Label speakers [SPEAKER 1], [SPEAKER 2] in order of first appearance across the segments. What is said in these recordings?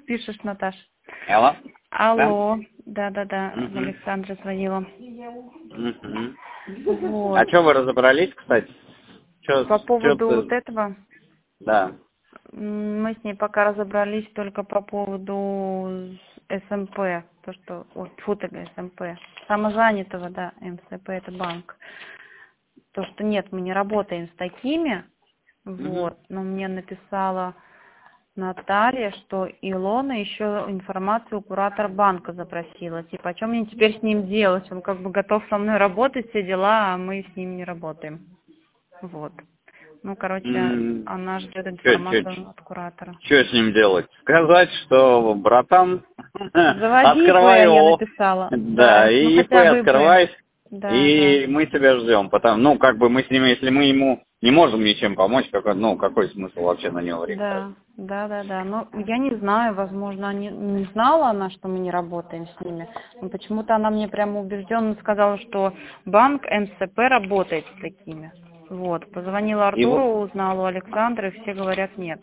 [SPEAKER 1] пишешь, Наташ?
[SPEAKER 2] Алло?
[SPEAKER 1] Алло. Да,
[SPEAKER 2] Угу.
[SPEAKER 1] Александра звонила.
[SPEAKER 2] Угу.
[SPEAKER 1] Вот.
[SPEAKER 2] А что вы разобрались, кстати?
[SPEAKER 1] По
[SPEAKER 2] Чё
[SPEAKER 1] поводу
[SPEAKER 2] ты...
[SPEAKER 1] вот этого,
[SPEAKER 2] Да.
[SPEAKER 1] мы с ней пока разобрались только по поводу СМП. То, что... Ой, фу ты, СМП. Самозанятого, да, МСП это банк. То, что нет, мы не работаем с такими.
[SPEAKER 2] Угу.
[SPEAKER 1] Вот. Но мне написала Наталья, что Илона еще информацию у куратора банка запросила. Типа, о чем мне теперь с ним делать? Он как бы готов со мной работать, все дела, а мы с ним не работаем. Вот. Ну, короче, она ждет информацию от куратора.
[SPEAKER 2] Что с ним делать? Сказать, что, братан,
[SPEAKER 1] Заводи ИП,
[SPEAKER 2] открывай
[SPEAKER 1] я
[SPEAKER 2] его.
[SPEAKER 1] написала.
[SPEAKER 2] Да,
[SPEAKER 1] Да, ну
[SPEAKER 2] и ИП
[SPEAKER 1] хотя бы ИП.
[SPEAKER 2] открывай,
[SPEAKER 1] Да.
[SPEAKER 2] и мы тебя ждем. Ну, как бы мы с ним, если мы ему не можем ничем помочь, какой смысл вообще на него время тратить?
[SPEAKER 1] Да. Ну, я не знаю, возможно, не знала она, что мы не работаем с ними. Но почему-то она мне прямо убежденно сказала, что банк МСП работает с такими. Вот. Позвонила
[SPEAKER 2] И вот
[SPEAKER 1] Артуру, узнала у Александра, и все говорят нет.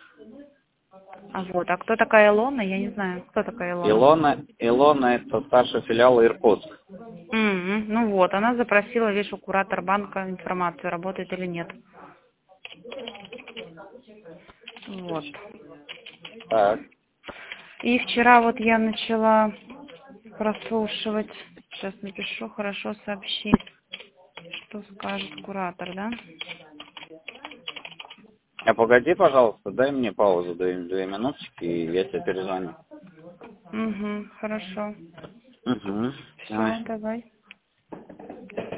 [SPEAKER 1] А кто такая Илона, я не знаю. Кто такая Илона?
[SPEAKER 2] Илона это старший филиал Иркутск.
[SPEAKER 1] Ну вот, она запросила, видишь, у куратора банка информацию, работает или нет. Вот.
[SPEAKER 2] Так.
[SPEAKER 1] И вчера вот я начала прослушивать. Сейчас напишу, хорошо, сообщи, что скажет куратор, да?
[SPEAKER 2] А погоди, пожалуйста, дай мне паузу, 2 минуточки, и я тебе перезвоню.
[SPEAKER 1] Хорошо.
[SPEAKER 2] Угу.
[SPEAKER 1] Все, давай.